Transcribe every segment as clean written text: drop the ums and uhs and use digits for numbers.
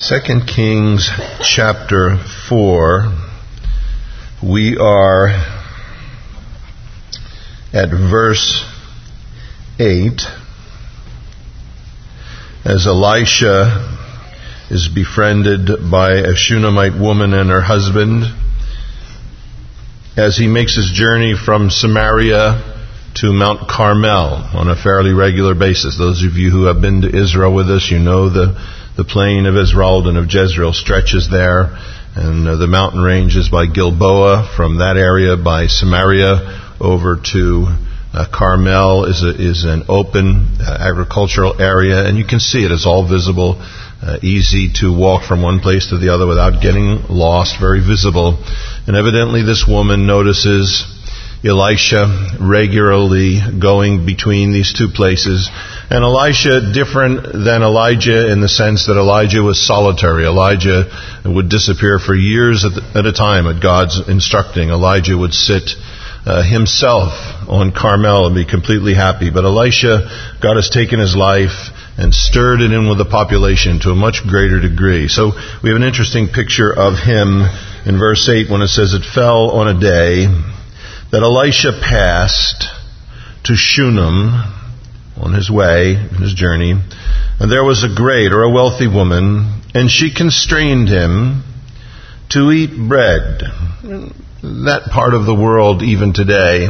2 Kings chapter 4, we are at verse 8, as Elisha is befriended by a Shunammite woman and her husband, as he makes his journey from Samaria to Mount Carmel on a fairly regular basis. Those of you who have been to Israel with us, you know the plain of Israel and of Jezreel stretches there, and the mountain ranges by Gilboa. From that area by Samaria over to Carmel is an open agricultural area, and you can see it. It's all visible, easy to walk from one place to the other without getting lost, very visible. And evidently this woman notices Elisha regularly going between these two places. And Elisha, different than Elijah in the sense that Elijah was solitary. Elijah would disappear for years at a time at God's instructing. Elijah would sit himself on Carmel and be completely happy. But Elisha, God has taken his life and stirred it in with the population to a much greater degree. So we have an interesting picture of him in verse 8 when it says, "It fell on a day that Elisha passed to Shunem on his way, in his journey, and there was a great or a wealthy woman, and she constrained him to eat bread." That part of the world, even today,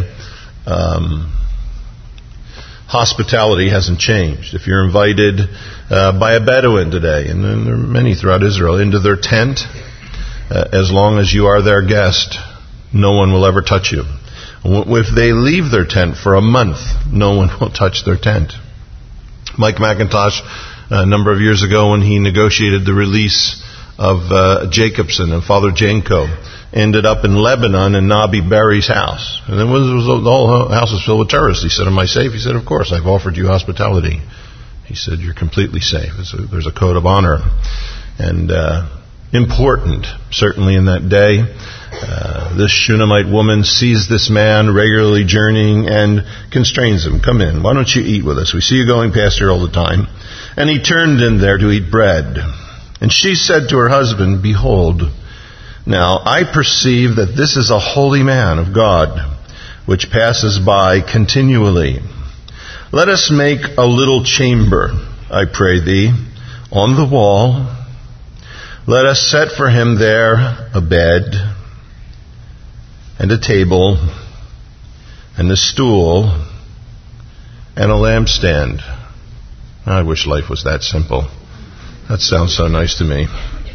hospitality hasn't changed. If you're invited by a Bedouin today, and there are many throughout Israel, into their tent, as long as you are their guest, no one will ever touch you. If they leave their tent for a month, no one will touch their tent. Mike McIntosh, a number of years ago, when he negotiated the release of Jacobson and Father Janko, ended up in Lebanon in Nabi Berry's house. And then the whole house was filled with terrorists. He said, "Am I safe?" He said, "Of course, I've offered you hospitality." He said, "You're completely safe." There's a code of honor. And important, certainly in that day. This Shunammite woman sees this man regularly journeying and constrains him. "Come in. Why don't you eat with us? We see you going past here all the time." And he turned in there to eat bread. And she said to her husband, "Behold, now I perceive that this is a holy man of God, which passes by continually. Let us make a little chamber, I pray thee, on the wall. Let us set for him there a bed, and a table, and a stool, and a lampstand." I wish life was that simple. That sounds so nice to me.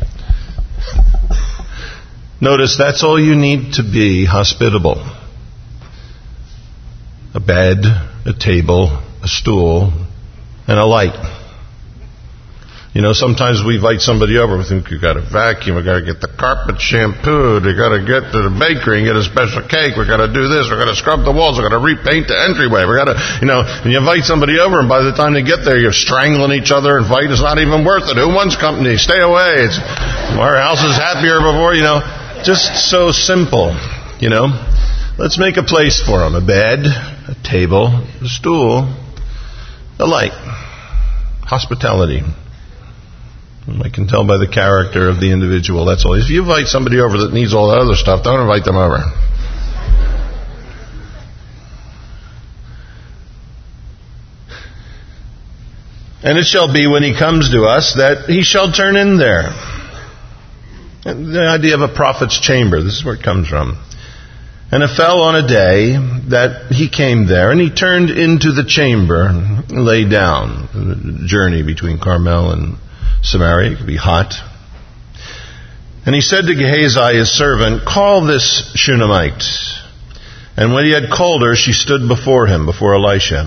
Notice that's all you need to be hospitable. A bed, a table, a stool, and a light. You know, sometimes we invite somebody over. We think, we've got to vacuum, we've got to get the carpet shampooed, we've got to get to the bakery and get a special cake, we've got to do this, we've got to scrub the walls, we've got to repaint the entryway, we've got to, and you invite somebody over, and by the time they get there, you're strangling each other, and fight is not even worth it. Who wants company? Stay away. Our house is happier before, just so simple, Let's make a place for them. A bed, a table, a stool, a light. Hospitality. I can tell by the character of the individual, that's all. If you invite somebody over that needs all that other stuff, don't invite them over. "And it shall be when he comes to us that he shall turn in there." The idea of a prophet's chamber, this is where it comes from. "And it fell on a day that he came there, and he turned into the chamber and lay down." The journey between Carmel and Samaria, it could be hot. "And he said to Gehazi his servant, Call this Shunammite. And when he had called her, she stood before him, before Elisha.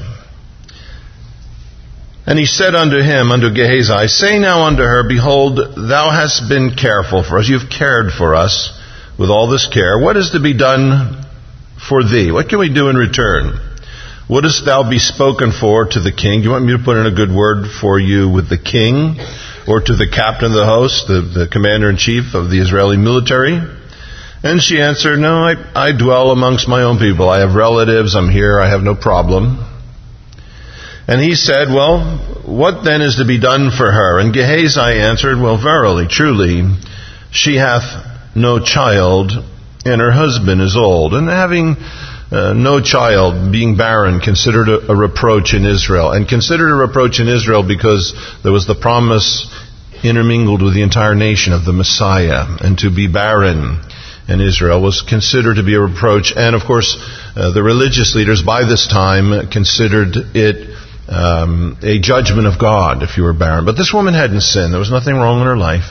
And he said unto him, unto Gehazi, Say now unto her, Behold, thou hast been careful for us. You've cared for us with all this care. What is to be done for thee? What can we do in return? Wouldest thou be spoken for to the king?" Do you want me to put in a good word for you with the king? Or to the captain of the host, the commander-in-chief of the Israeli military? And she answered, "No, I dwell amongst my own people. I have relatives. I'm here. I have no problem." And he said, well, what then is to be done for her? And Gehazi answered, well, verily, truly, she hath no child, and her husband is old. And having no child, being barren, considered a reproach in Israel. And considered a reproach in Israel because there was the promise intermingled with the entire nation of the Messiah. And to be barren in Israel was considered to be a reproach. And of course, the religious leaders by this time considered it a judgment of God if you were barren. But this woman hadn't sinned. There was nothing wrong in her life.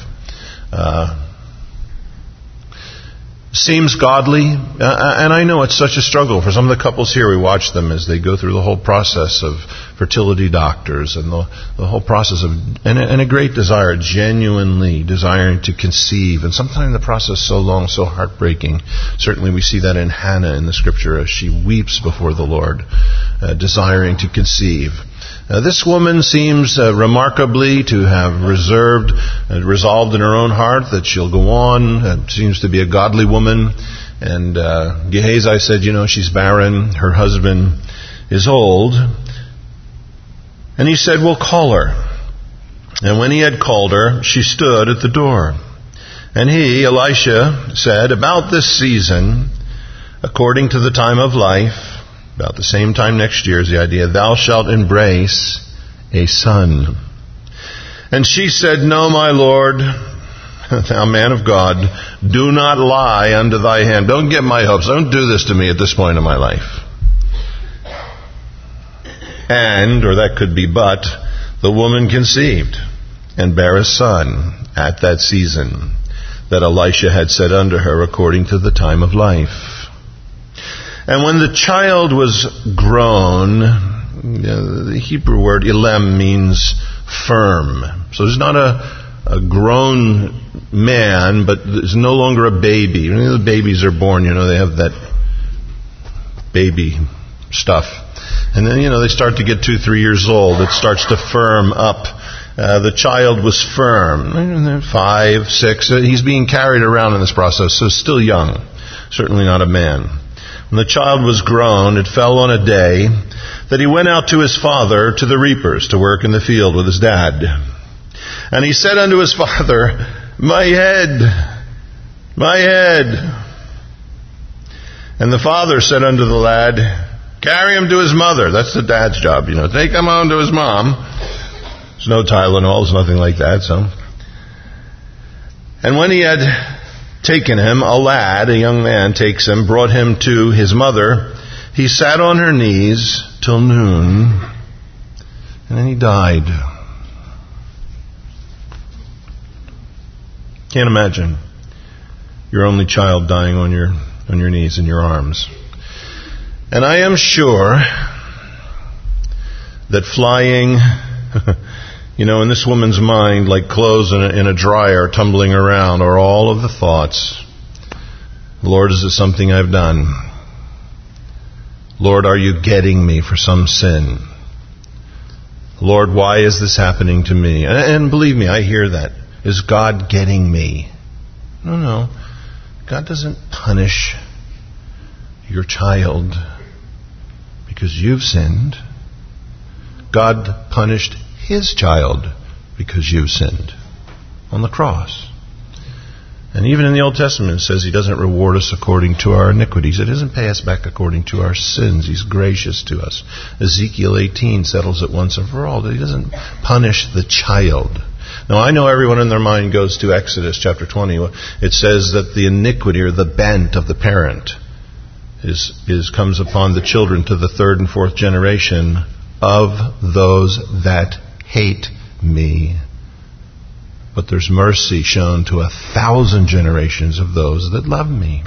Seems godly, and I know it's such a struggle for some of the couples here. We watch them as they go through the whole process of fertility doctors and the whole process of and a great desire, genuinely desiring to conceive, and sometimes the process so long, so heartbreaking. Certainly we see that in Hannah in the scripture as she weeps before the Lord, desiring to conceive. This woman seems remarkably to have resolved in her own heart that she'll go on. Seems to be a godly woman. And Gehazi said, she's barren. Her husband is old. And he said, well, call her. And when he had called her, she stood at the door. And he, Elisha, said, about this season, according to the time of life, about the same time next year is the idea, thou shalt embrace a son. And she said, no, my Lord, thou man of God, do not lie unto thy hand. Don't get my hopes. Don't do this to me at this point in my life. And, or that could be but, the woman conceived and bare a son at that season that Elisha had said unto her according to the time of life. And when the child was grown, the Hebrew word elem means firm. So there's not a grown man, but there's no longer a baby. When the babies are born, they have that baby stuff. And then, they start to get 2-3 years old. It starts to firm up. The child was firm. 5, 6. He's being carried around in this process, so still young. Certainly not a man. When the child was grown, it fell on a day that he went out to his father to the reapers to work in the field with his dad. And he said unto his father, my head, my head. And the father said unto the lad, carry him to his mother. That's the dad's job, Take him on to his mom. There's no Tylenol, there's nothing like that, so. And when he had taken him, a lad, a young man, takes him, brought him to his mother. He sat on her knees till noon, and then he died. Can't imagine your only child dying on your knees in your arms. And I am sure that flying, in this woman's mind, like clothes in a dryer tumbling around, are all of the thoughts. Lord, is this something I've done? Lord, are you getting me for some sin? Lord, why is this happening to me? And believe me, I hear that. Is God getting me? No. God doesn't punish your child because you've sinned. God punished His child because you've sinned on the cross. And even in the Old Testament it says He doesn't reward us according to our iniquities. It doesn't pay us back according to our sins. He's gracious to us. Ezekiel 18 settles it once and for all that He doesn't punish the child. Now I know everyone in their mind goes to Exodus chapter 20. It says that the iniquity or the bent of the parent comes upon the children to the third and fourth generation of those that hate me. But there's mercy shown to 1,000 generations of those that love me.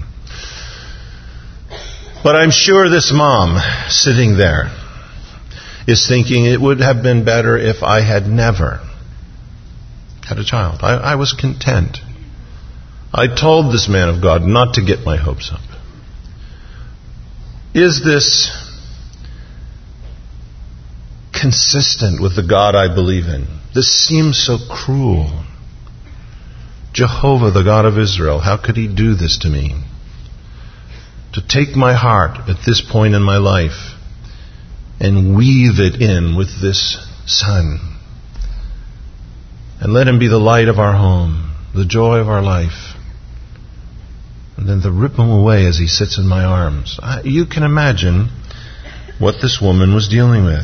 But I'm sure this mom sitting there is thinking it would have been better if I had never had a child. I was content. I told this man of God not to get my hopes up. Is this consistent with the God I believe in? This seems so cruel. Jehovah, the God of Israel, how could He do this to me? To take my heart at this point in my life and weave it in with this Son. And let Him be the light of our home, the joy of our life. And then to rip Him away as He sits in my arms. You can imagine what this woman was dealing with.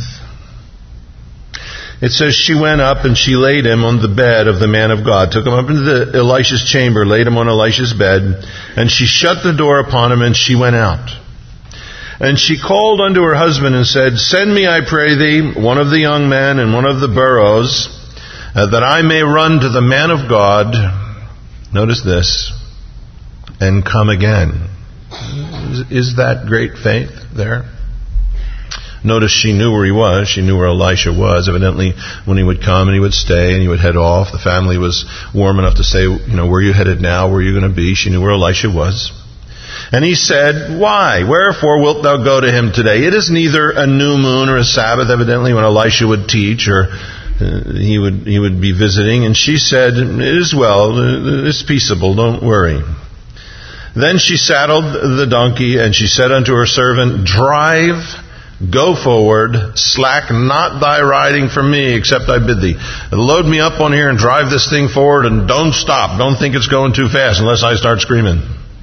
It says she went up and she laid him on the bed of the man of God, took him up into Elisha's chamber, laid him on Elisha's bed, and she shut the door upon him and she went out. And she called unto her husband and said, Send me, I pray thee, one of the young men and one of the burros, that I may run to the man of God, notice this, and come again. Is that great faith there? Notice she knew where he was. She knew where Elisha was. Evidently, when he would come and he would stay and he would head off, the family was warm enough to say, where are you headed now? Where are you going to be? She knew where Elisha was. And he said, Why? Wherefore wilt thou go to him today? It is neither a new moon or a Sabbath, evidently, when Elisha would teach or he would be visiting. And she said, It is well. It's peaceable. Don't worry. Then she saddled the donkey and she said unto her servant, Drive, go forward, slack not thy riding from me, except I bid thee. Load me up on here and drive this thing forward and don't stop. Don't think it's going too fast unless I start screaming.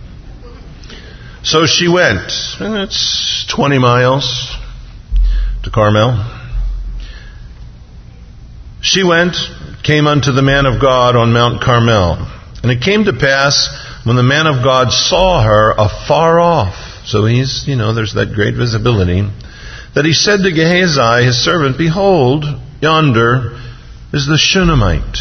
So she went, and it's 20 miles to Carmel. She went, came unto the man of God on Mount Carmel. And it came to pass, when the man of God saw her afar off, so he's, there's that great visibility, that he said to Gehazi, his servant, Behold, yonder is the Shunammite.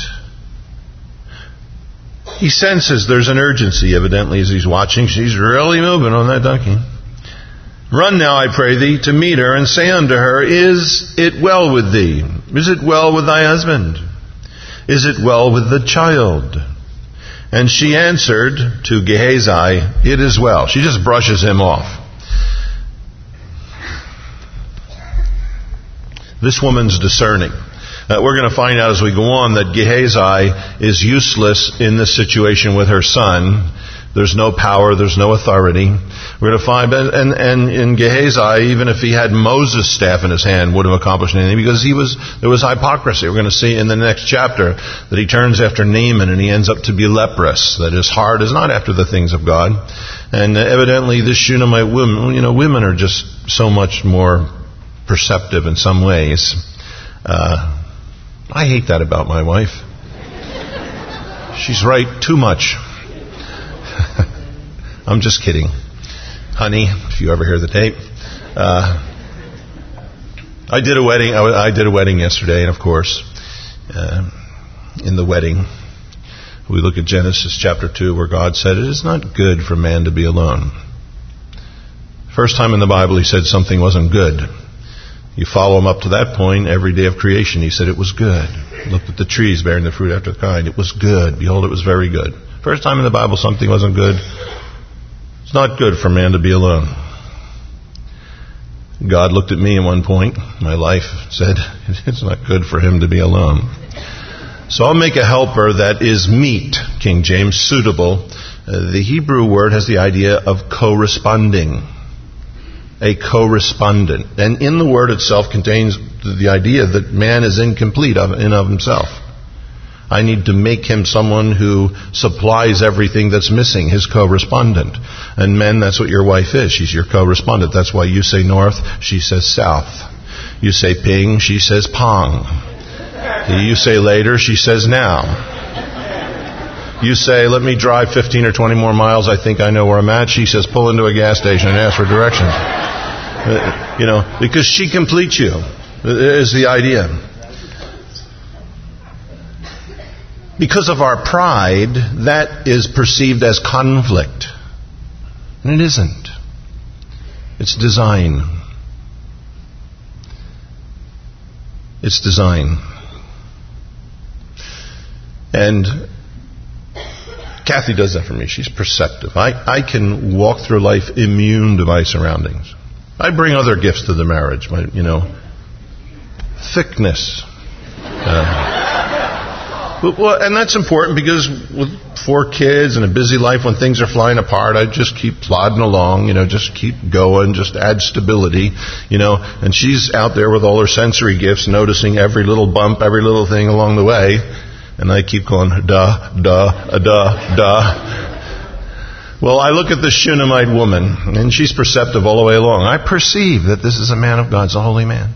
He senses there's an urgency, evidently, as he's watching. She's really moving on that donkey. Run now, I pray thee, to meet her, and say unto her, Is it well with thee? Is it well with thy husband? Is it well with the child? And she answered to Gehazi, It is well. She just brushes him off. This woman's discerning. We're going to find out as we go on that Gehazi is useless in this situation with her son. There's no power, there's no authority. We're going to find, and in Gehazi, even if he had Moses' staff in his hand, wouldn't have accomplished anything because there was hypocrisy. We're going to see in the next chapter that he turns after Naaman and he ends up to be leprous, that his heart is not after the things of God. And evidently this Shunammite woman, women are just so much more perceptive in some ways. I hate that about my wife. She's right too much. I'm just kidding. Honey, if you ever hear the tape. I did a wedding. I did a wedding yesterday, and of course, in the wedding, we look at Genesis chapter 2, where God said, It is not good for man to be alone. First time in the Bible he said something wasn't good. You follow him up to that point, every day of creation, he said it was good. Looked at the trees bearing the fruit after the kind. It was good. Behold, it was very good. First time in the Bible something wasn't good. It's not good for man to be alone. God looked at me at one point, my life, said, it's not good for him to be alone. So I'll make a helper that is meet, King James, suitable. The Hebrew word has the idea of corresponding. A correspondent. And in the word itself contains the idea that man is incomplete in of himself. I need to make him someone who supplies everything that's missing, his correspondent. And men, that's what your wife is. She's your correspondent. That's why you say north, she says south. You say ping, she says pong. You say later, she says now. You say, let me drive 15 or 20 more miles, I think I know where I'm at. She says, pull into a gas station and ask for directions. Because she completes you, is the idea. Because of our pride, that is perceived as conflict. And it isn't. It's design. It's design. And Kathy does that for me. She's perceptive. I can walk through life immune to my surroundings. I bring other gifts to the marriage. Thickness. And that's important because with 4 kids and a busy life, when things are flying apart, I just keep plodding along, just keep going, just add stability, and she's out there with all her sensory gifts, noticing every little bump, every little thing along the way, and I keep going, duh, duh, duh, duh. Well, I look at the Shunammite woman, and she's perceptive all the way along. I perceive that this is a man of God, it's a holy man.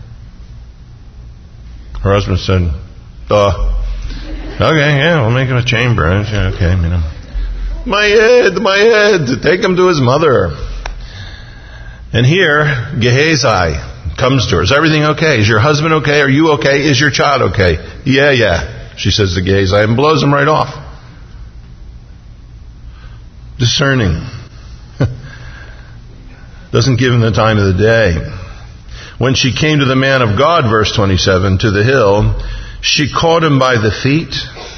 Her husband said, duh. Okay, yeah, we'll make him a chamber. Okay, My head, take him to his mother. And here, Gehazi comes to her. Is everything okay? Is your husband okay? Are you okay? Is your child okay? Yeah, she says to Gehazi, and blows him right off. Discerning. Doesn't give him the time of the day. When she came to the man of God, verse 27, to the hill, she caught him by the feet.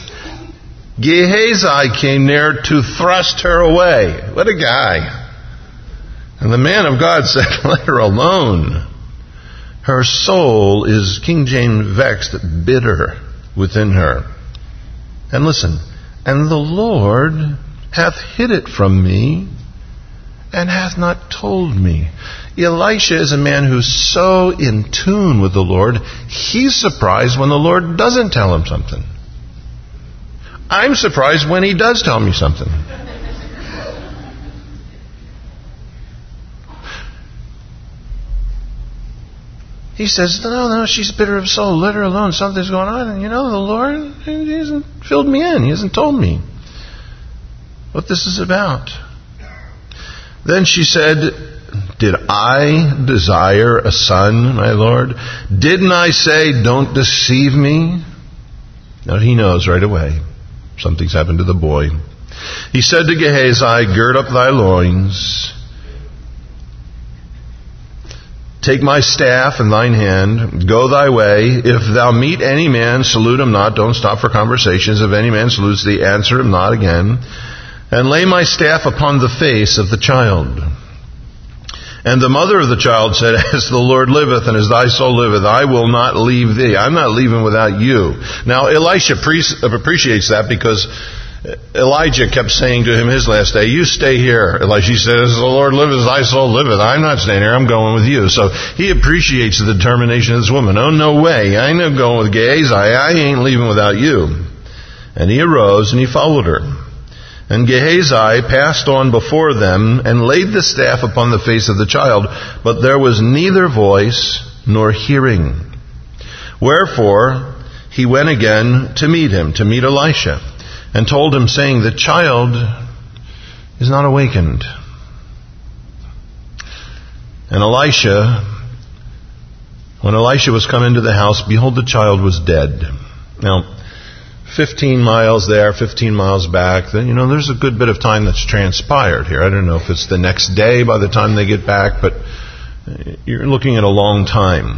Gehazi came near to thrust her away. What a guy. And the man of God said, let her alone. Her soul is, King James, vexed, bitter within her. And listen, and the Lord hath hid it from me, and hath not told me. Elisha is a man who's so in tune with the Lord, he's surprised when the Lord doesn't tell him something. I'm surprised when he does tell me something. He says, no, she's bitter of soul. Let her alone. Something's going on. And the Lord, he hasn't filled me in. He hasn't told me what this is about. Then she said, did I desire a son, my Lord? Didn't I say, don't deceive me? Now he knows right away. Something's happened to the boy. He said to Gehazi, gird up thy loins. Take my staff in thine hand. Go thy way. If thou meet any man, salute him not. Don't stop for conversations. If any man salutes thee, answer him not again. And lay my staff upon the face of the child. And the mother of the child said, as the Lord liveth and as thy soul liveth, I will not leave thee. I'm not leaving without you. Now, Elisha appreciates that because Elijah kept saying to him his last day, you stay here. Elisha said, as the Lord liveth, as thy soul liveth. I'm not staying here. I'm going with you. So he appreciates the determination of this woman. Oh, no way. I'm not going with Gehazi. I ain't leaving without you. And he arose and he followed her. And Gehazi passed on before them and laid the staff upon the face of the child, but there was neither voice nor hearing. Wherefore he went again to meet Elisha, and told him, saying, the child is not awakened. And when Elisha was come into the house, behold, the child was dead. Now, 15 miles there, 15 miles back, then, there's a good bit of time that's transpired here. I don't know if it's the next day by the time they get back, but you're looking at a long time.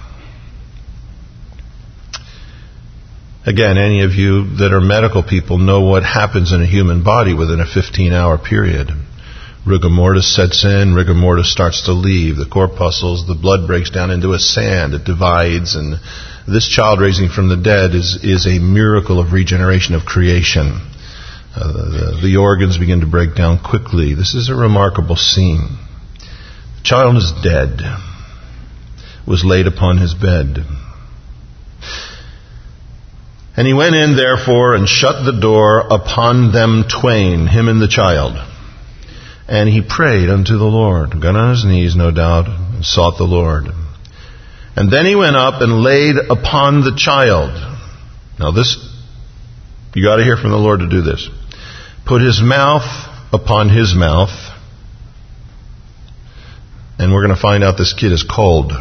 Again, any of you that are medical people know what happens in a human body within a 15-hour period. Rigor mortis sets in, rigor mortis starts to leave, the corpuscles, the blood breaks down into a sand, it divides, and this child raising from the dead is a miracle of regeneration, of creation. The organs begin to break down quickly. This is a remarkable scene. The child is dead, was laid upon his bed. And he went in, therefore, and shut the door upon them twain, him and the child. And he prayed unto the Lord. Got on his knees, no doubt, and sought the Lord. And then he went up and laid upon the child. Now this, you got to hear from the Lord to do this. Put his mouth upon his mouth. And we're going to find out this kid is cold.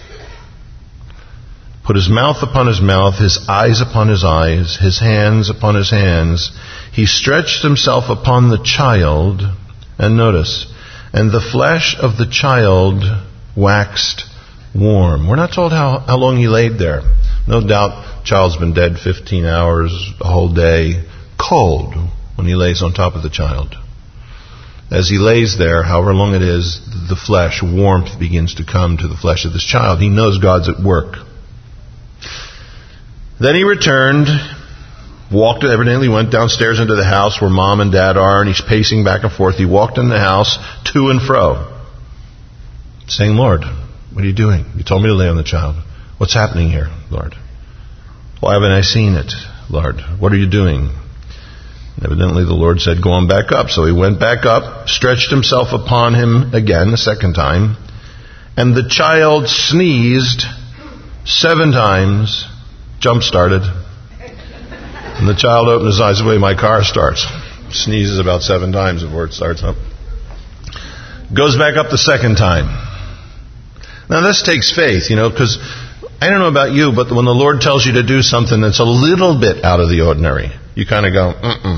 Put his mouth upon his mouth, his eyes upon his eyes, his hands upon his hands. He stretched himself upon the child. And notice, and the flesh of the child waxed warm. We're not told how long he laid there. No doubt, child's been dead 15 hours, a whole day, cold when he lays on top of the child. As he lays there, however long it is, the flesh, warmth begins to come to the flesh of this child. He knows God's at work. Then he returned Evidently went downstairs into the house where mom and dad are, and he's pacing back and forth. He walked in the house to and fro, saying, Lord, what are you doing? You told me to lay on the child. What's happening here, Lord? Why haven't I seen it, Lord? What are you doing? And evidently the Lord said, go on back up. So he went back up, stretched himself upon him again, the second time, and the child sneezed 7 times, jump-started. And the child opened his eyes the way my car starts. Sneezes about 7 times before it starts up. Goes back up the second time. Now this takes faith, because I don't know about you, but when the Lord tells you to do something that's a little bit out of the ordinary, you kind of go,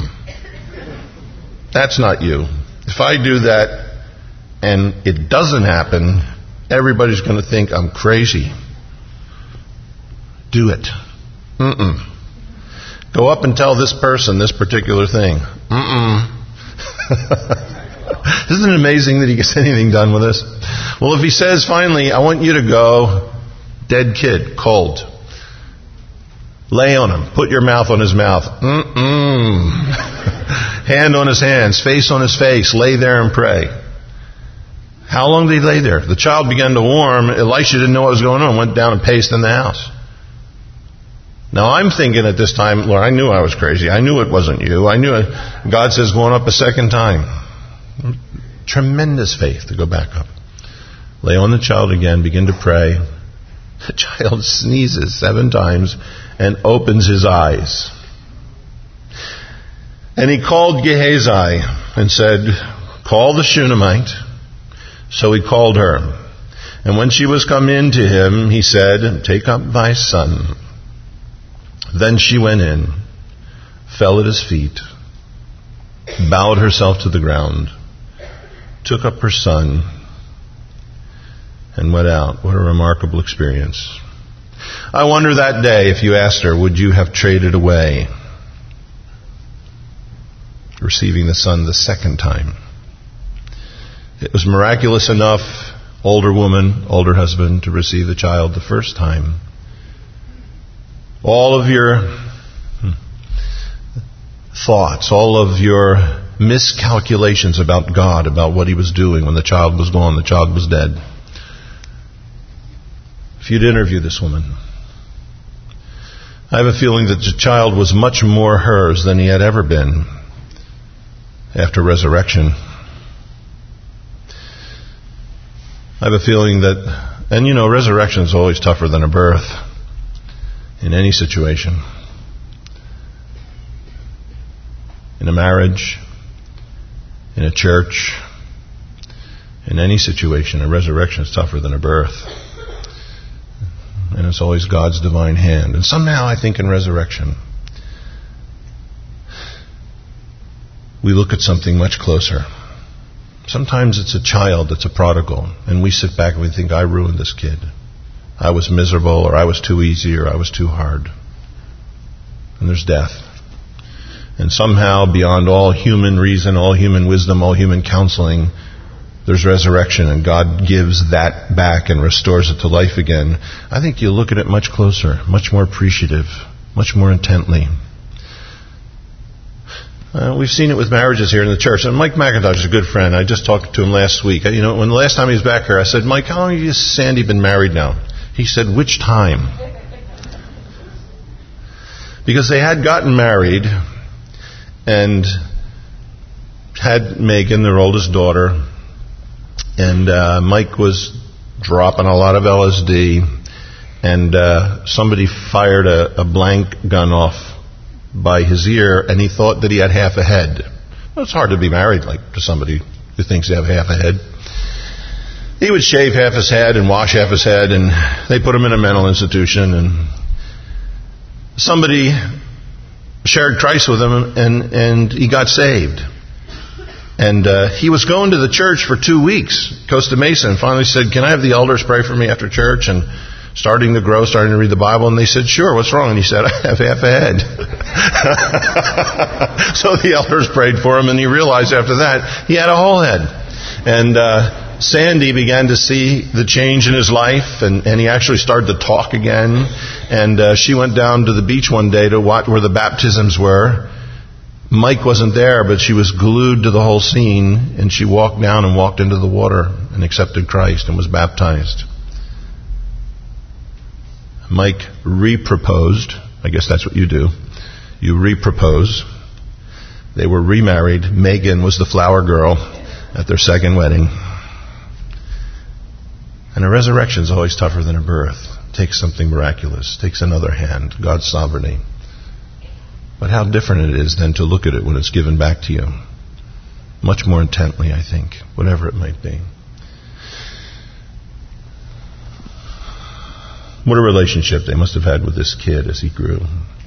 that's not you. If I do that and it doesn't happen, everybody's going to think I'm crazy. Do it. Go up and tell this person this particular thing. Isn't it amazing that he gets anything done with this? Well, if he says, finally, I want you to go, dead kid, cold. Lay on him. Put your mouth on his mouth. Hand on his hands. Face on his face. Lay there and pray. How long did he lay there? The child began to warm. Elisha didn't know what was going on. Went down and paced in the house. Now I'm thinking at this time, Lord, I knew I was crazy. I knew it wasn't you. I knew it. God says going up a second time. Tremendous faith to go back up. Lay on the child again. Begin to pray. The child sneezes 7 times and opens his eyes. And he called Gehazi and said, call the Shunammite. So he called her. And when she was come in to him, he said, take up thy son. Then she went in, fell at his feet, bowed herself to the ground, took up her son, and went out. What a remarkable experience. I wonder that day, if you asked her, would you have traded away receiving the son the second time? It was miraculous enough, older woman, older husband, to receive the child the first time. All of your thoughts, all of your miscalculations about God, about what he was doing when the child was gone, the child was dead. If you'd interview this woman, I have a feeling that the child was much more hers than he had ever been after resurrection. I have a feeling that, and resurrection is always tougher than a birth in any situation. In a marriage, in a church, in any situation, a resurrection is tougher than a birth. And it's always God's divine hand. And somehow I think in resurrection, we look at something much closer. Sometimes it's a child that's a prodigal, and we sit back and we think, I ruined this kid. I was miserable, or I was too easy, or I was too hard. And there's death. And somehow, beyond all human reason, all human wisdom, all human counseling, there's resurrection, and God gives that back and restores it to life again. I think you look at it much closer, much more appreciative, much more intently. We've seen it with marriages here in the church. And Mike McIntosh is a good friend. I just talked to him last week. When the last time he was back here, I said, Mike, how long have you and Sandy been married now? He said, which time? Because they had gotten married and had Megan, their oldest daughter, and Mike was dropping a lot of LSD, and somebody fired a blank gun off by his ear, and he thought that he had half a head. Well, it's hard to be married to somebody who thinks they have half a head. He would shave half his head and wash half his head, and they put him in a mental institution, and somebody shared Christ with him, and he got saved. And he was going to the church for 2 weeks, Costa Mesa, and finally said, can I have the elders pray for me after church? And starting to grow, starting to read the Bible, and they said, sure, what's wrong? And he said, I have half a head. So the elders prayed for him, and he realized after that he had a whole head. And Sandy began to see the change in his life, and he actually started to talk again. And she went down to the beach one day to watch where the baptisms were. Mike wasn't there, but she was glued to the whole scene, and she walked down and walked into the water and accepted Christ and was baptized. Mike re-proposed. I guess that's what you do. You re-propose. They were remarried. Megan was the flower girl at their second wedding. And a resurrection is always tougher than a birth. It takes something miraculous. It takes another hand. God's sovereignty. But how different it is then to look at it when it's given back to you. Much more intently, I think. Whatever it might be. What a relationship they must have had with this kid as he grew.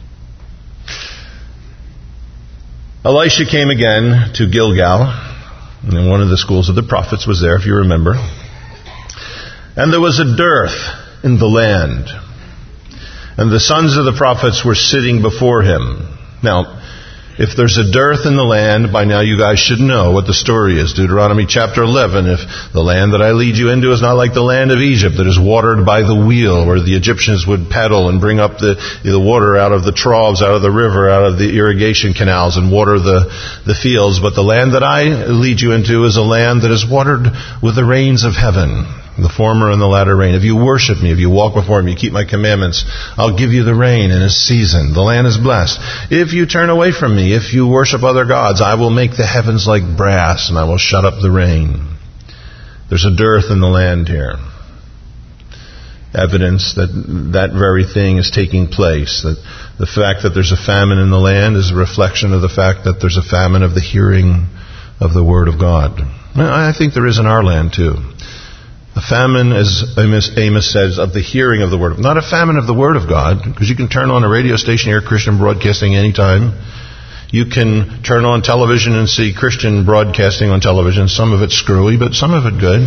Elisha came again to Gilgal, and one of the schools of the prophets was there, if you remember. And there was a dearth in the land, and the sons of the prophets were sitting before him. Now, if there's a dearth in the land, by now you guys should know what the story is. Deuteronomy chapter 11, if the land that I lead you into is not like the land of Egypt that is watered by the wheel, where the Egyptians would paddle and bring up the water out of the troughs, out of the river, out of the irrigation canals and water the fields. But the land that I lead you into is a land that is watered with the rains of heaven. The former and the latter rain. If you worship me, if you walk before me, you keep my commandments, I'll give you the rain in its season. The land is blessed. If you turn away from me, if you worship other gods, I will make the heavens like brass, and I will shut up the rain. There's a dearth in the land here. Evidence that that very thing is taking place. That the fact that there's a famine in the land is a reflection of the fact that there's a famine of the hearing of the Word of God. I think there is in our land too. A famine, as Amos says, of the hearing of the Word. Not a famine of the Word of God, because you can turn on a radio station, hear Christian broadcasting anytime. You can turn on television and see Christian broadcasting on television. Some of it screwy, but some of it good.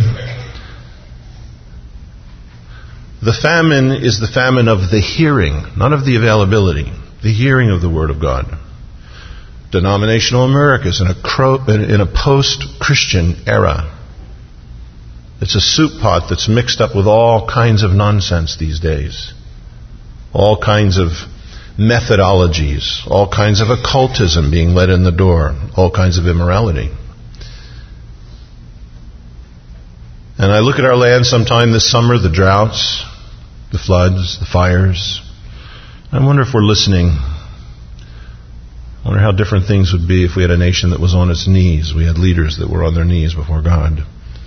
The famine is the famine of the hearing, not of the availability. The hearing of the Word of God. Denominational America is in a post-Christian era. It's a soup pot that's mixed up with all kinds of nonsense these days. All kinds of methodologies. All kinds of occultism being let in the door. All kinds of immorality. And I look at our land sometime this summer, the droughts, the floods, the fires. I wonder if we're listening. I wonder how different things would be if we had a nation that was on its knees. We had leaders that were on their knees before God.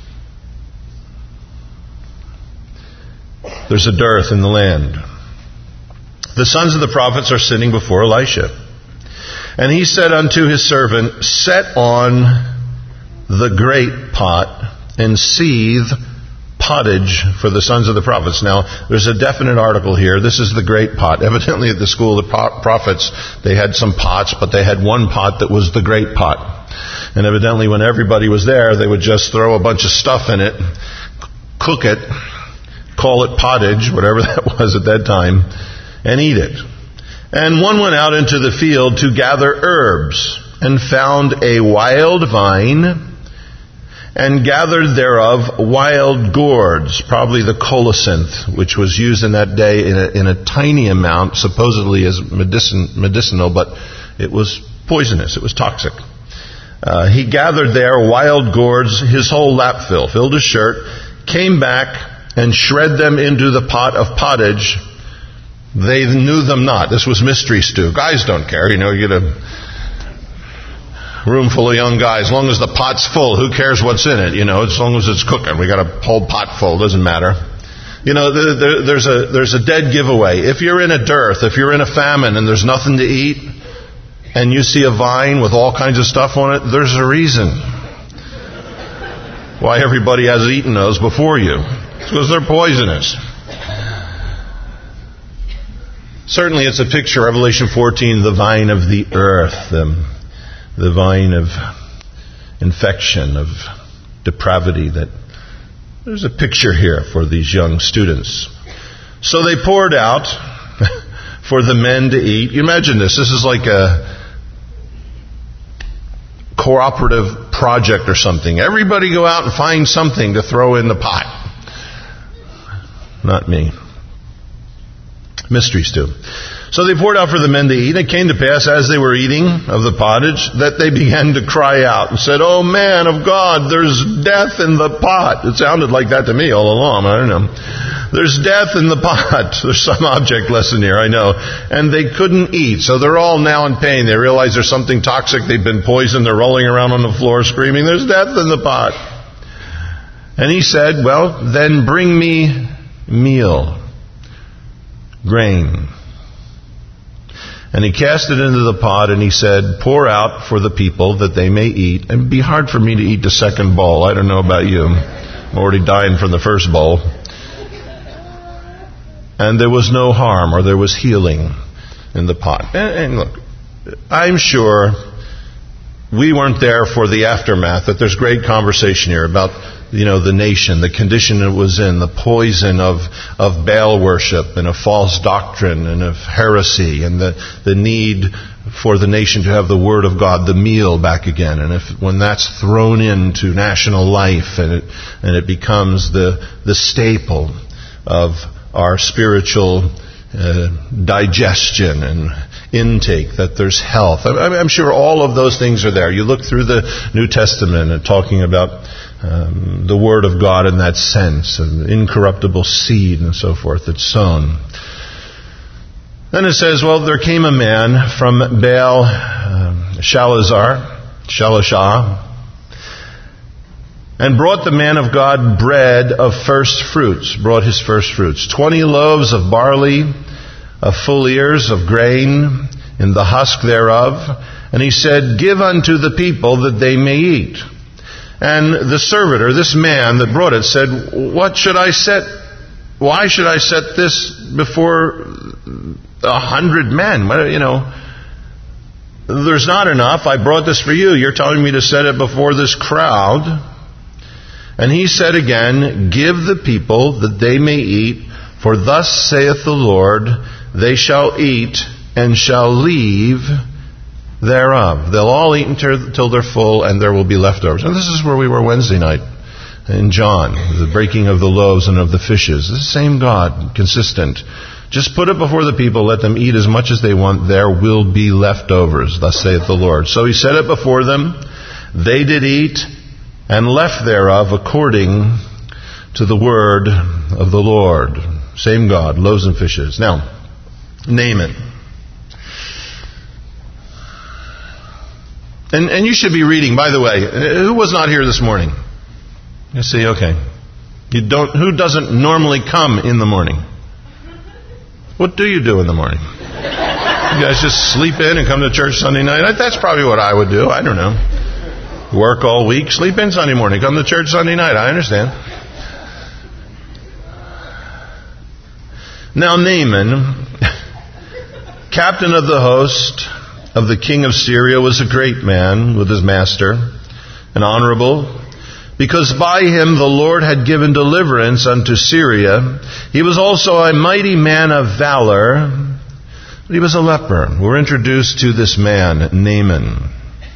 There's a dearth in the land. The sons of the prophets are sitting before Elisha. And he said unto his servant, set on the great pot and seethe pottage for the sons of the prophets. Now, there's a definite article here. This is the great pot. Evidently at the school of the prophets, they had some pots, but they had one pot that was the great pot. And evidently when everybody was there, they would just throw a bunch of stuff in it, cook it, call it pottage, whatever that was at that time, and eat it. And one went out into the field to gather herbs, and found a wild vine, and gathered thereof wild gourds, probably the colocynth, which was used in that day in a tiny amount, supposedly as medicinal, but it was poisonous, it was toxic. He gathered there wild gourds, his whole lap filled his shirt, came back, and shred them into the pot of pottage. They knew them not. This was mystery stew. Guys don't care. You get a room full of young guys. As long as the pot's full, who cares what's in it? As long as it's cooking. We got a whole pot full. Doesn't matter. There's a dead giveaway. If you're in a dearth, if you're in a famine and there's nothing to eat, and you see a vine with all kinds of stuff on it, there's a reason why everybody has eaten those before you. It's because they're poisonous. Certainly it's a picture, Revelation 14, the vine of the earth, the vine of infection, of depravity. That there's a picture here for these young students. So they poured out for the men to eat. You imagine this. This is like a cooperative project or something. Everybody go out and find something to throw in the pot. Not me. Mysteries too. So they poured out for the men to eat. It came to pass, as they were eating of the pottage, that they began to cry out and said, "Oh man of God, there's death in the pot." It sounded like that to me all along. I don't know. There's death in the pot. There's some object lesson here, I know. And they couldn't eat. So they're all now in pain. They realize there's something toxic. They've been poisoned. They're rolling around on the floor screaming, "There's death in the pot." And he said, "Well, then bring me meal, grain." And he cast it into the pot, and he said, "Pour out for the people that they may eat." And it'd be hard for me to eat the second bowl. I don't know about you. I'm already dying from the first bowl. And there was no harm, or there was healing in the pot. And look, I'm sure we weren't there for the aftermath, that there's great conversation here about, the nation, the condition it was in, the poison of Baal worship and of false doctrine and of heresy, and the need for the nation to have the Word of God, the meal, back again. And when that's thrown into national life and it becomes the staple of our spiritual digestion and intake, that there's health. I'm sure all of those things are there. You look through the New Testament and talking about the Word of God in that sense, an incorruptible seed and so forth that's sown. Then it says, well, there came a man from Baal Shalishah, and brought the man of God bread of first fruits, brought his first fruits, 20 loaves of barley, of full ears of grain, in the husk thereof. And he said, "Give unto the people that they may eat." And the servitor, this man that brought it, said, "What should I set? Why should I set this before 100 men? There's not enough. I brought this for you. You're telling me to set it before this crowd." And he said again, "Give the people that they may eat, for thus saith the Lord, they shall eat and shall leave thereof." They'll all eat until they're full, and there will be leftovers. And this is where we were Wednesday night in John, the breaking of the loaves and of the fishes. The same God, consistent. Just put it before the people, let them eat as much as they want, there will be leftovers, thus saith the Lord. So he set it before them, they did eat, and left thereof according to the word of the Lord. Same God, loaves and fishes. Now, Naaman. And you should be reading, by the way. Who was not here this morning? You see, okay. Who doesn't normally come in the morning? What do you do in the morning? You guys just sleep in and come to church Sunday night? That's probably what I would do. I don't know. Work all week, sleep in Sunday morning, come to church Sunday night. I understand. Now Naaman, captain of the host of the king of Syria, was a great man with his master, and honorable, because by him the Lord had given deliverance unto Syria. He was also a mighty man of valor, but he was a leper. We're introduced to this man, Naaman.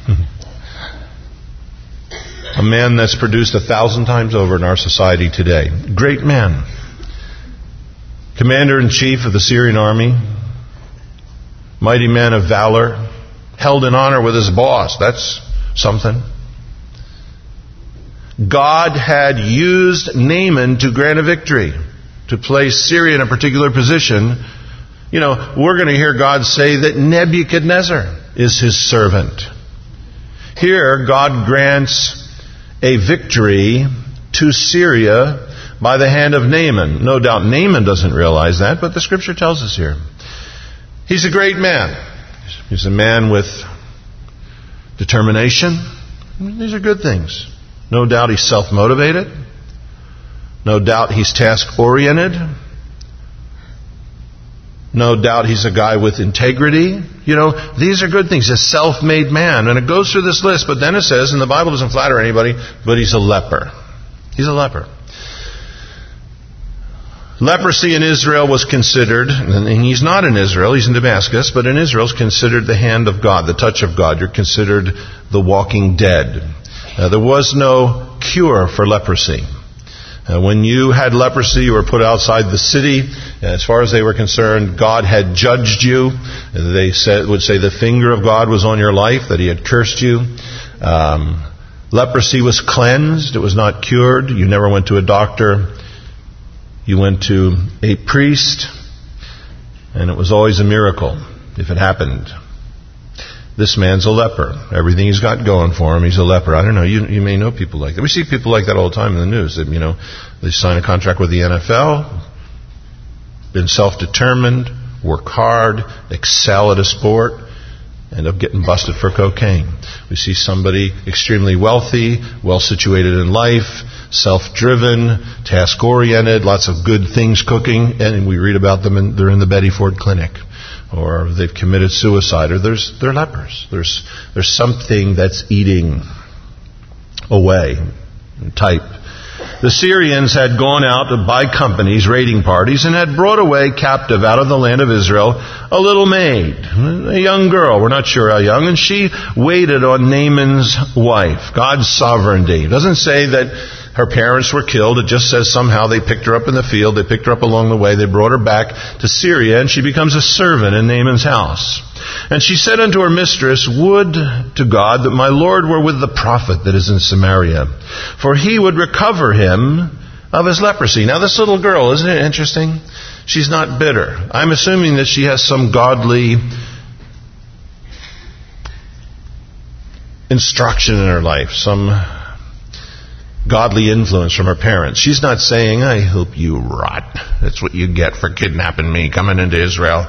A man that's produced 1,000 times over in our society today. Great man. Commander-in-chief of the Syrian army. Mighty man of valor. Held in honor with his boss. That's something. God had used Naaman to grant a victory, to place Syria in a particular position. We're going to hear God say that Nebuchadnezzar is his servant. Here, God grants a victory to Syria by the hand of Naaman. No doubt Naaman doesn't realize that, but the Scripture tells us here. He's a great man. He's a man with determination. These are good things. No doubt he's self-motivated. No doubt he's task-oriented. No doubt he's a guy with integrity. These are good things. A self-made man. And it goes through this list, but then it says, and the Bible doesn't flatter anybody, but he's a leper. He's a leper. Leprosy in Israel was considered, and he's not in Israel, he's in Damascus, but in Israel it's considered the hand of God, the touch of God. You're considered the walking dead. There was no cure for leprosy. When you had leprosy, you were put outside the city. As far as they were concerned, God had judged you. They would say the finger of God was on your life, that He had cursed you. Leprosy was cleansed. It was not cured. You never went to a doctor. You went to a priest, and it was always a miracle if it happened. This man's a leper. Everything he's got going for him, he's a leper. I don't know, you may know people like that. We see people like that all the time in the news. They sign a contract with the NFL, been self-determined, work hard, excel at a sport, end up getting busted for cocaine. We see somebody extremely wealthy, well-situated in life, self-driven, task-oriented, lots of good things cooking, and we read about them, they're in the Betty Ford Clinic. Or they've committed suicide, or they're lepers. There's something that's eating away. Type. The Syrians had gone out by companies, raiding parties, and had brought away captive out of the land of Israel a little maid, a young girl, we're not sure how young, and she waited on Naaman's wife. God's sovereignty. It doesn't say that her parents were killed. It just says somehow they picked her up in the field. They picked her up along the way. They brought her back to Syria, and she becomes a servant in Naaman's house. And she said unto her mistress, Would to God that my Lord were with the prophet that is in Samaria, for he would recover him of his leprosy. Now this little girl, isn't it interesting? She's not bitter. I'm assuming that she has some godly instruction in her life, some godly influence from her parents. She's not saying, I hope you rot. That's what you get for kidnapping me, coming into Israel.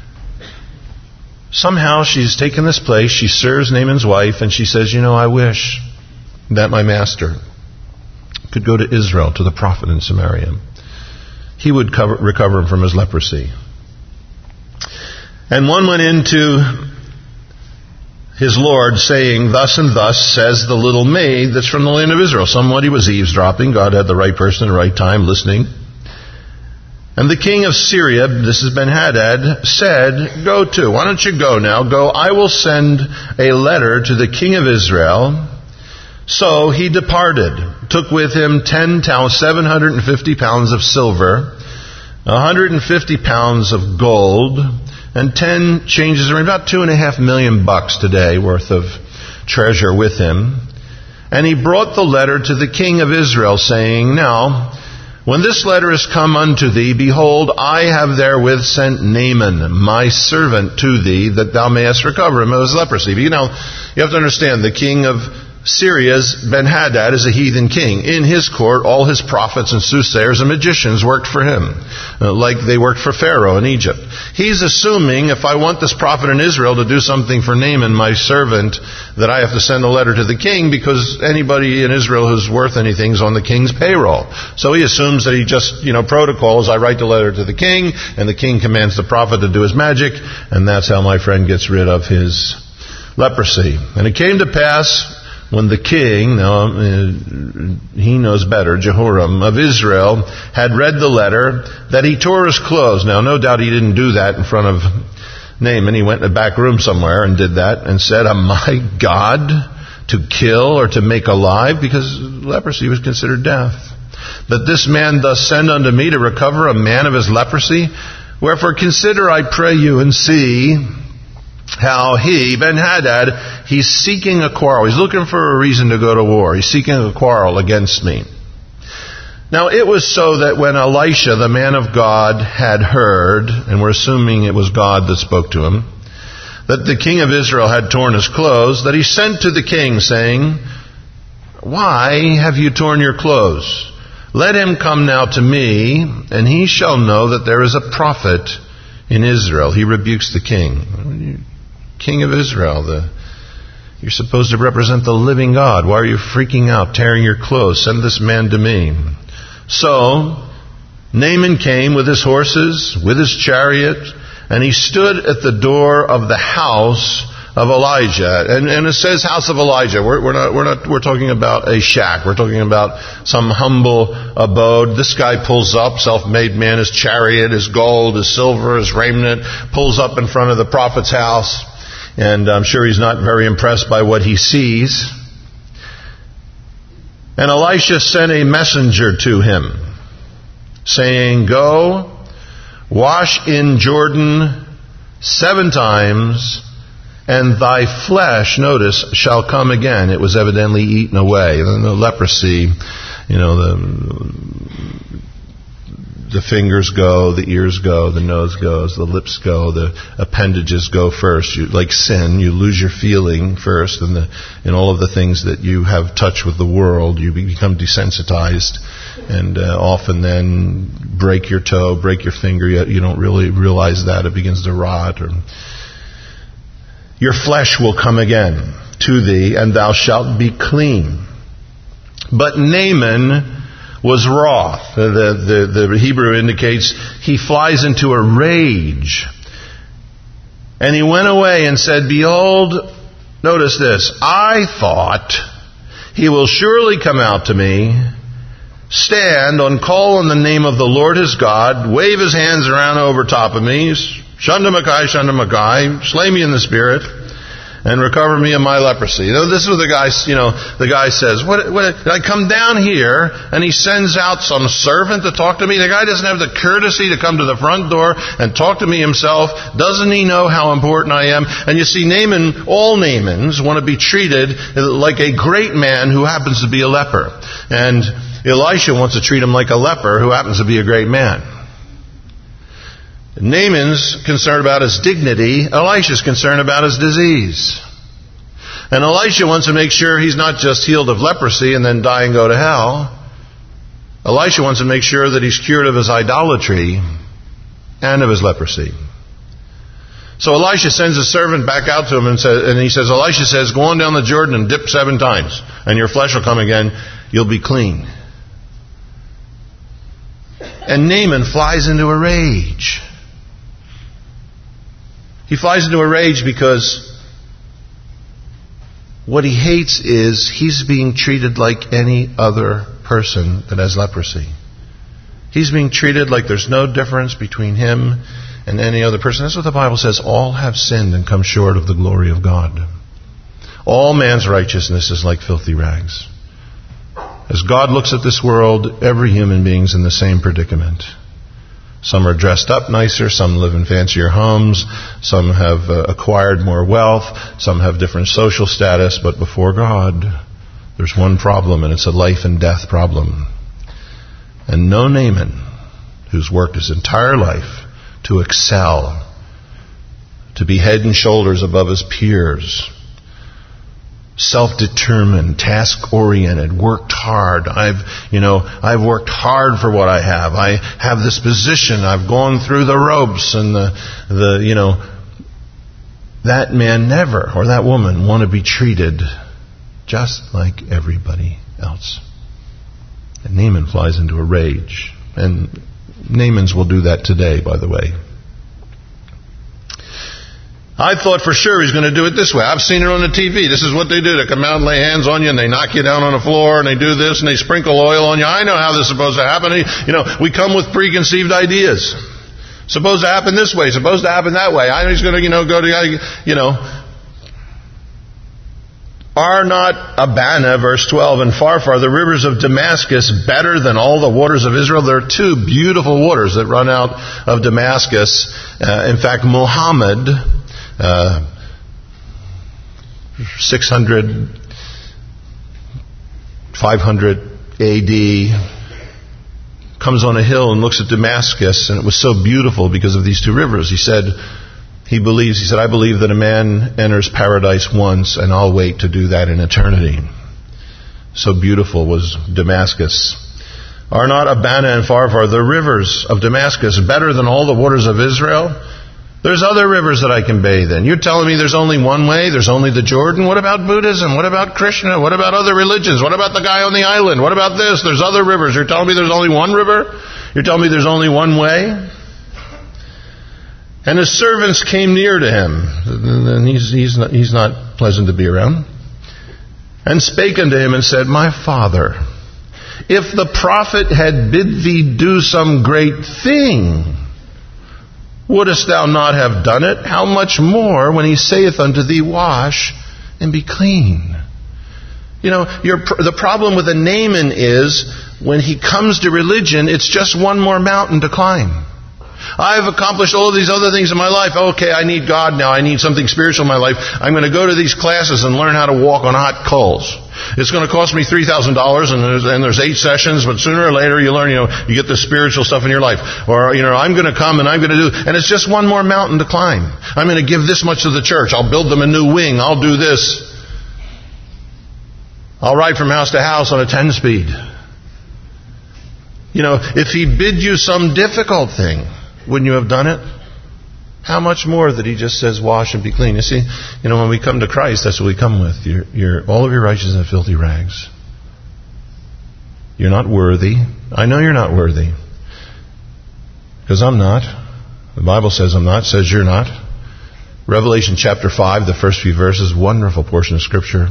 Somehow she's taken this place, she serves Naaman's wife, and she says, I wish that my master could go to Israel, to the prophet in Samaria. He would recover him from his leprosy. And one went into his Lord, saying, Thus and thus says the little maid that's from the land of Israel. Somebody was eavesdropping. God had the right person at the right time listening. And the king of Syria, this is Ben-Hadad, said, Go to. Why don't you go now? Go, I will send a letter to the king of Israel. So he departed, took with him 750 pounds of silver, 150 pounds of gold, and 10 changes, or about $2.5 million today worth of treasure with him. And he brought the letter to the king of Israel, saying, Now, when this letter is come unto thee, behold, I have therewith sent Naaman, my servant, to thee, that thou mayest recover him of his leprosy. But you have to understand, the king of Syria's Ben-Hadad is a heathen king. In his court, all his prophets and soothsayers and magicians worked for him, like they worked for Pharaoh in Egypt. He's assuming, if I want this prophet in Israel to do something for Naaman, my servant, that I have to send a letter to the king, because anybody in Israel who's worth anything is on the king's payroll. So he assumes that he just, protocols, I write the letter to the king, and the king commands the prophet to do his magic, and that's how my friend gets rid of his leprosy. And it came to pass, when the king, he knows better, Jehoram of Israel, had read the letter, that he tore his clothes. Now, no doubt he didn't do that in front of Naaman. He went in a back room somewhere and did that and said, Am I God to kill or to make alive? Because leprosy was considered death. That this man thus send unto me to recover a man of his leprosy? Wherefore consider, I pray you, and see how he, Ben-Hadad, he's seeking a quarrel. He's looking for a reason to go to war. He's seeking a quarrel against me. Now, it was so that when Elisha, the man of God, had heard, and we're assuming it was God that spoke to him, that the king of Israel had torn his clothes, that he sent to the king, saying, Why have you torn your clothes? Let him come now to me, and he shall know that there is a prophet in Israel. He rebukes the king. King of Israel, you're supposed to represent the living God. Why are you freaking out, tearing your clothes? Send this man to me. So Naaman came with his horses, with his chariot, and he stood at the door of the house of Elijah. And it says house of Elijah. We're talking about a shack. We're talking about some humble abode. This guy pulls up, self-made man, his chariot, his gold, his silver, his raiment, pulls up in front of the prophet's house. And I'm sure he's not very impressed by what he sees. And Elisha sent a messenger to him, saying, Go, wash in Jordan 7 times, and thy flesh, notice, shall come again. It was evidently eaten away. And the leprosy, the fingers go, the ears go, the nose goes, the lips go, the appendages go first. Like sin, you lose your feeling first, and in all of the things that you have touch with the world, you become desensitized, and often then break your toe, break your finger. You don't really realize that. It begins to rot. Your flesh will come again to thee, and thou shalt be clean. But Naaman was wroth. The Hebrew indicates he flies into a rage. And he went away and said, Behold, notice this, I thought he will surely come out to me, stand on call on the name of the Lord his God, wave his hands around over top of me, Shunda Makai, slay me in the spirit, and recover me of my leprosy. This is what the guy says, what, I come down here, and he sends out some servant to talk to me. The guy doesn't have the courtesy to come to the front door and talk to me himself. Doesn't he know how important I am? And you see, Naaman, all Naamans want to be treated like a great man who happens to be a leper. And Elisha wants to treat him like a leper who happens to be a great man. Naaman's concerned about his dignity. Elisha's concerned about his disease. And Elisha wants to make sure he's not just healed of leprosy and then die and go to hell. Elisha wants to make sure that he's cured of his idolatry and of his leprosy. So Elisha sends a servant back out to him and Elisha says, Go on down the Jordan and dip 7 times, and your flesh will come again. You'll be clean. And Naaman flies into a rage. He flies into a rage because what he hates is he's being treated like any other person that has leprosy. He's being treated like there's no difference between him and any other person. That's what the Bible says. All have sinned and come short of the glory of God. All man's righteousness is like filthy rags. As God looks at this world, every human being's in the same predicament. Some are dressed up nicer, some live in fancier homes, some have acquired more wealth, some have different social status, but before God, there's one problem, and it's a life and death problem. And no Naaman, who's worked his entire life to excel, to be head and shoulders above his peers, self-determined, task-oriented, worked hard. I've worked hard for what I have. I have this position. I've gone through the ropes, and that man never, or that woman, want to be treated just like everybody else. And Naaman flies into a rage. And Naamans will do that today, by the way. I thought for sure he's going to do it this way. I've seen it on the TV. This is what they do. They come out and lay hands on you, and they knock you down on the floor, and they do this, and they sprinkle oil on you. I know how this is supposed to happen. We come with preconceived ideas. Supposed to happen this way. Supposed to happen that way. I know he's going to, go to, Are not Abana, verse 12, and Pharpar, the rivers of Damascus, better than all the waters of Israel? There are 2 beautiful waters that run out of Damascus. In fact, Muhammad, 600, 500 AD, comes on a hill and looks at Damascus, and it was so beautiful because of these 2 rivers. He said, I believe that a man enters paradise once, and I'll wait to do that in eternity. So beautiful was Damascus. Are not Abana and Pharpar, the rivers of Damascus, better than all the waters of Israel? There's other rivers that I can bathe in. You're telling me there's only one way? There's only the Jordan? What about Buddhism? What about Krishna? What about other religions? What about the guy on the island? What about this? There's other rivers. You're telling me there's only one river? You're telling me there's only one way? And his servants came near to him. And he's not pleasant to be around. And spake unto him and said, My father, if the prophet had bid thee do some great thing, wouldest thou not have done it? How much more when he saith unto thee, Wash and be clean? The problem with a Naaman is when he comes to religion, it's just one more mountain to climb. I've accomplished all of these other things in my life. Okay, I need God now. I need something spiritual in my life. I'm going to go to these classes and learn how to walk on hot coals. It's going to cost me $3,000 and there's 8 sessions, but sooner or later you learn, you get the spiritual stuff in your life. Or, I'm going to come and I'm going to do, and it's just one more mountain to climb. I'm going to give this much to the church. I'll build them a new wing. I'll do this. I'll ride from house to house on a 10-speed. If he bid you some difficult thing, wouldn't you have done it? How much more that he just says, wash and be clean. You see, when we come to Christ, that's what we come with. All of your righteousness are filthy rags. You're not worthy. I know you're not worthy. Because I'm not. The Bible says I'm not. It says you're not. Revelation chapter 5, the first few verses, wonderful portion of Scripture.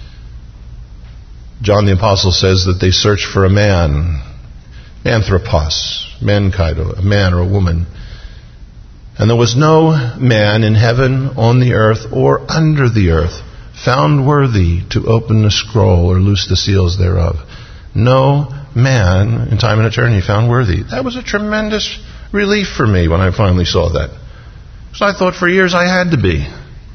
John the Apostle says that they searched for a man. Anthropos, mankind, a man or a woman. And there was no man in heaven, on the earth, or under the earth found worthy to open the scroll or loose the seals thereof. No man in time and eternity found worthy. That was a tremendous relief for me when I finally saw that. So I thought for years I had to be.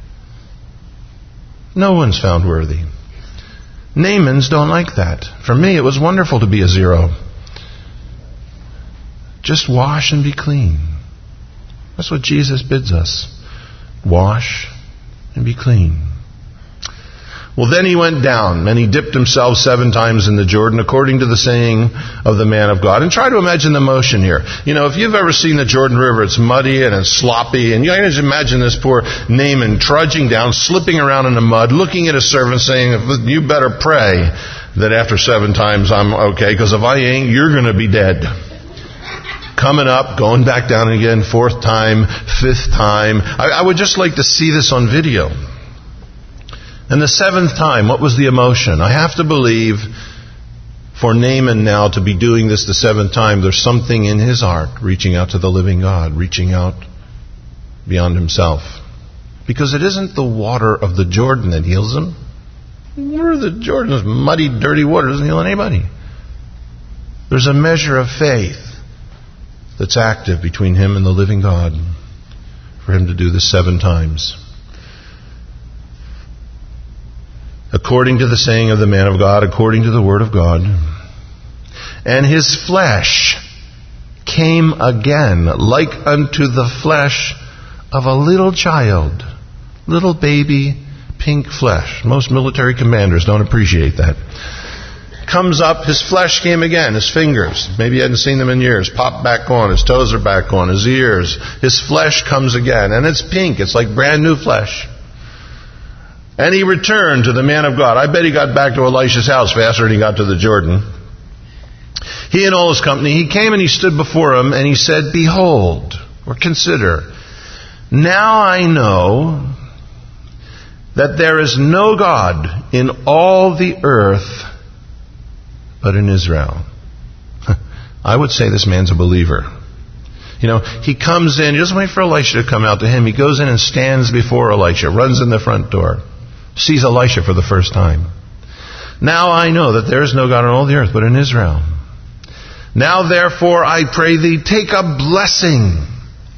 No one's found worthy. Naamans don't like that. For me, it was wonderful to be a zero. Just wash and be clean. That's what Jesus bids us. Wash and be clean. Well, then he went down, and he dipped himself 7 times in the Jordan, according to the saying of the man of God. And try to imagine the motion here. If you've ever seen the Jordan River, it's muddy and it's sloppy. And you can just imagine this poor Naaman trudging down, slipping around in the mud, looking at his servant, saying, you better pray that after 7 times I'm okay, because if I ain't, you're going to be dead. Coming up, going back down again, 4th time, 5th time. I would just like to see this on video. And the 7th time, what was the emotion? I have to believe for Naaman now to be doing this the 7th time, there's something in his heart reaching out to the living God, reaching out beyond himself. Because it isn't the water of the Jordan that heals him. The Jordan is muddy, dirty water. It doesn't heal anybody. There's a measure of faith that's active between him and the living God for him to do this 7 times. According to the saying of the man of God, according to the word of God. And his flesh came again like unto the flesh of a little child. Little baby pink flesh. Most military commanders don't appreciate that. Comes up, his flesh came again, his fingers, maybe you hadn't seen them in years, pop back on, his toes are back on, his ears, his flesh comes again, and it's pink, it's like brand new flesh. And he returned to the man of God. I bet he got back to Elisha's house faster than he got to the Jordan. He and all his company, he came and he stood before him, and he said, behold, or consider, now I know that there is no God in all the earth but in Israel. I would say this man's a believer. He comes in, he doesn't wait for Elisha to come out to him. He goes in and stands before Elisha, runs in the front door, sees Elisha for the first time. Now I know that there is no God on all the earth but in Israel. Now therefore I pray thee, take a blessing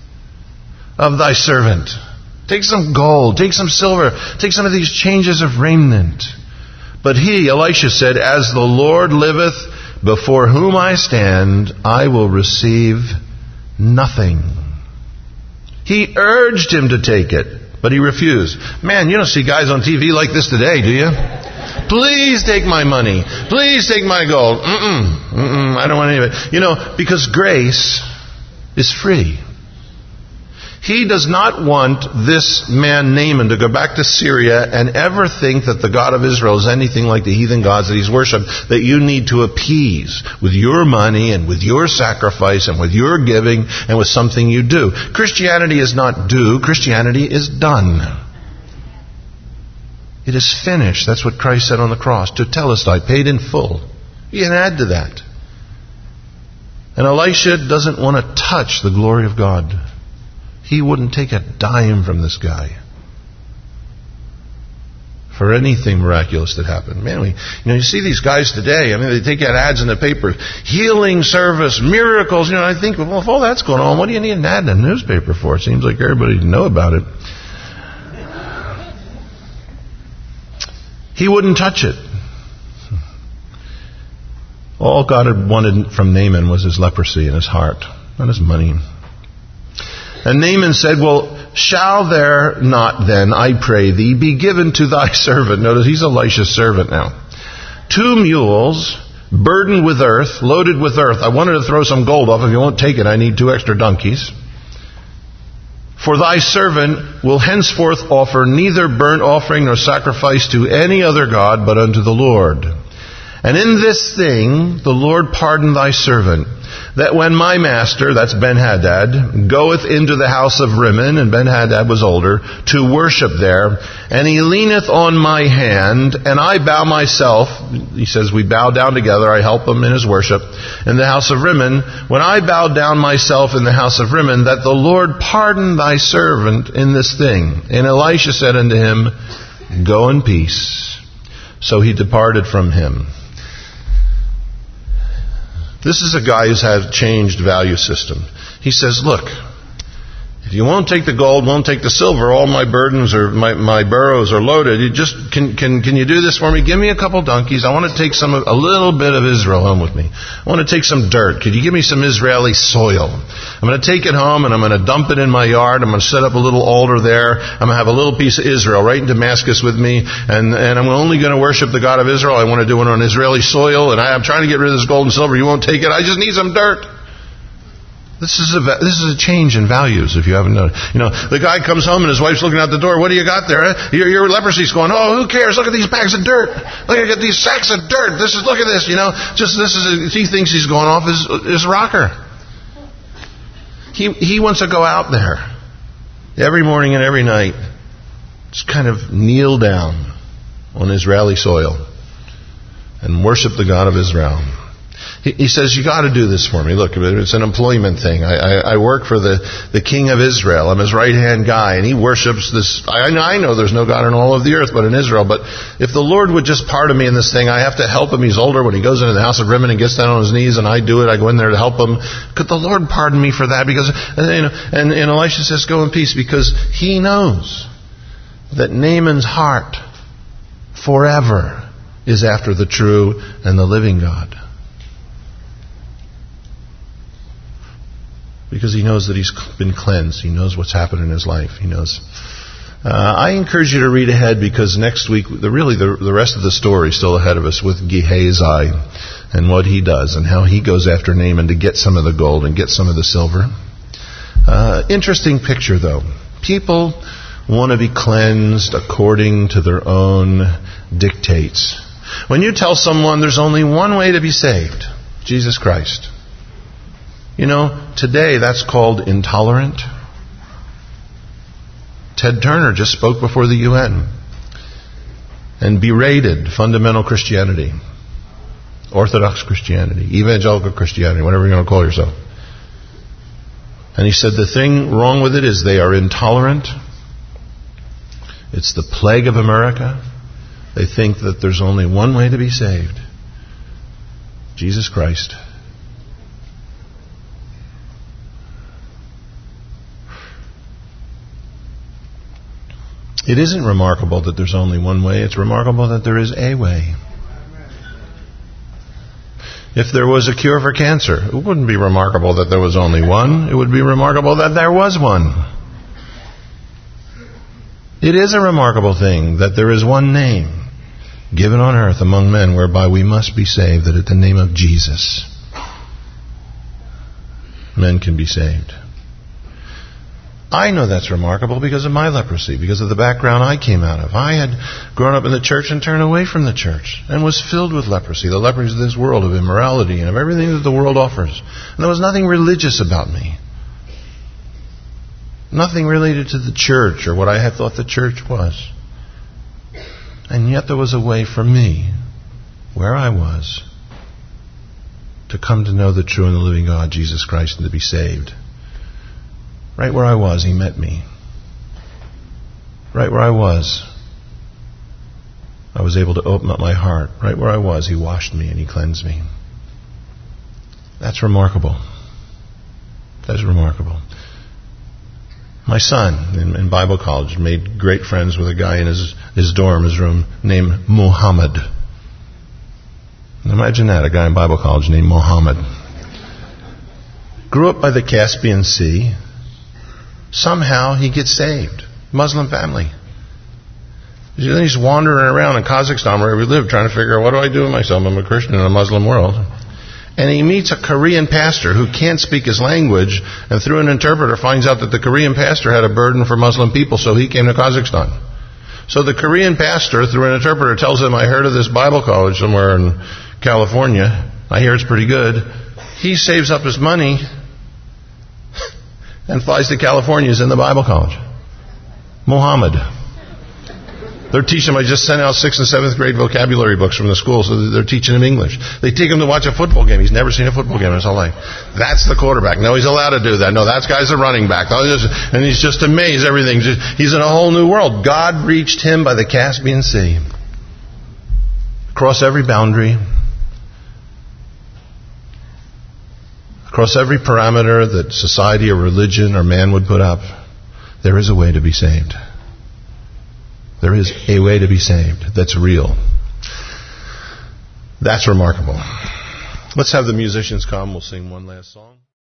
of thy servant. Take some gold, take some silver, take some of these changes of raiment. But he, Elisha, said, as the Lord liveth, before whom I stand, I will receive nothing. He urged him to take it, but he refused. Man, you don't see guys on TV like this today, do you? Please take my money. Please take my gold. I don't want any of it. Because grace is free. He does not want this man Naaman to go back to Syria and ever think that the God of Israel is anything like the heathen gods that he's worshipped, that you need to appease with your money and with your sacrifice and with your giving and with something you do. Christianity is not do. Christianity is done. It is finished. That's what Christ said on the cross. Tetelestai, paid in full. You can add to that. And Elisha doesn't want to touch the glory of God. He wouldn't take a dime from this guy. for anything miraculous that happened. Man, you see these guys today. I mean, they take out ads in the paper, healing service, miracles. I think, well, if all that's going on, what do you need an ad in a newspaper for? It seems like everybody would know about it. He wouldn't touch it. All God had wanted from Naaman was his leprosy in his heart, not his money. And Naaman said, well, shall there not then, I pray thee, be given to thy servant? Notice he's Elisha's servant now. 2 mules burdened with earth, loaded with earth. I wanted to throw some gold off. If you won't take it, I need 2 extra donkeys. For thy servant will henceforth offer neither burnt offering nor sacrifice to any other god but unto the Lord. And in this thing the Lord pardon thy servant, that when my master, that's Ben-Hadad, goeth into the house of Rimmon, and Ben-Hadad was older, to worship there, and he leaneth on my hand, and I bow myself, he says we bow down together, I help him in his worship, in the house of Rimmon, when I bow down myself in the house of Rimmon, that the Lord pardon thy servant in this thing. And Elisha said unto him, go in peace. So he departed from him. This is a guy who's had changed value system. He says, look, if you won't take the gold, won't take the silver, all my burdens or my burrows are loaded. You just can you do this for me? Give me a couple donkeys. I want to take a little bit of Israel home with me. I want to take some dirt. Could you give me some Israeli soil? I'm going to take it home and I'm going to dump it in my yard. I'm going to set up a little altar there. I'm going to have a little piece of Israel right in Damascus with me, and I'm only going to worship the God of Israel. I want to do it on Israeli soil, and I'm trying to get rid of this gold and silver. You won't take it. I just need some dirt. This is a change in values, if you haven't known. The guy comes home and his wife's looking out the door. What do you got there? Your leprosy's going, oh, who cares? Look at these bags of dirt. Look at these sacks of dirt. Look at this, he thinks he's going off his rocker. He wants to go out there every morning and every night, just kind of kneel down on Israeli soil and worship the God of Israel. He says, you got to do this for me. Look, it's an employment thing. I work for the king of Israel. I'm his right-hand guy, and he worships this. I know there's no God in all of the earth but in Israel, but if the Lord would just pardon me in this thing, I have to help him. He's older. When he goes into the house of Rimmon and gets down on his knees, and I do it, I go in there to help him. Could the Lord pardon me for that? Because, and Elisha says, go in peace, because he knows that Naaman's heart forever is after the true and the living God. Because he knows that he's been cleansed. He knows what's happened in his life. He knows. I encourage you to read ahead, because next week, the rest of the story is still ahead of us with Gehazi and what he does and how he goes after Naaman to get some of the gold and get some of the silver. Interesting picture, though. People want to be cleansed according to their own dictates. When you tell someone there's only one way to be saved, Jesus Christ. Today that's called intolerant. Ted Turner just spoke before the UN and berated fundamental Christianity, Orthodox Christianity, evangelical Christianity, whatever you're going to call yourself. And he said the thing wrong with it is they are intolerant. It's the plague of America. They think that there's only one way to be saved. Jesus Christ. It isn't remarkable that there's only one way. It's remarkable that there is a way. If there was a cure for cancer, it wouldn't be remarkable that there was only one. It would be remarkable that there was one. It is a remarkable thing that there is one name given on earth among men whereby we must be saved, that at the name of Jesus, men can be saved. I know that's remarkable because of my leprosy, because of the background I came out of. I had grown up in the church and turned away from the church and was filled with leprosy, the leprosy of this world, of immorality and of everything that the world offers. And there was nothing religious about me. Nothing related to the church or what I had thought the church was. And yet there was a way for me, where I was, to come to know the true and the living God, Jesus Christ, and to be saved. Right where I was, He met me. Right where I was, I was able to open up my heart. Right where I was, He washed me and He cleansed me. That's remarkable. That's remarkable. My son in Bible college made great friends with a guy in his dorm, his room, named Muhammad. Imagine that, a guy in Bible college named Muhammad. Grew up by the Caspian Sea. Somehow he gets saved. Muslim family. Then he's wandering around in Kazakhstan where we live trying to figure out, what do I do with myself? I'm a Christian in a Muslim world. And he meets a Korean pastor who can't speak his language, and through an interpreter finds out that the Korean pastor had a burden for Muslim people, so he came to Kazakhstan. So the Korean pastor, through an interpreter, tells him, I heard of this Bible college somewhere in California. I hear it's pretty good. He saves up his money and flies to California. He's in the Bible college. Muhammad. They're teaching him. I just sent out 6th and 7th grade vocabulary books from the school, so they're teaching him English. They take him to watch a football game. He's never seen a football game in his whole life. That's the quarterback. No, he's allowed to do that. No, that guy's a running back. And he's just amazed. Everything. He's in a whole new world. God reached him by the Caspian Sea. Across every boundary. Across every parameter that society or religion or man would put up. There is a way to be saved. There is a way to be saved that's real. That's remarkable. Let's have the musicians come. We'll sing one last song.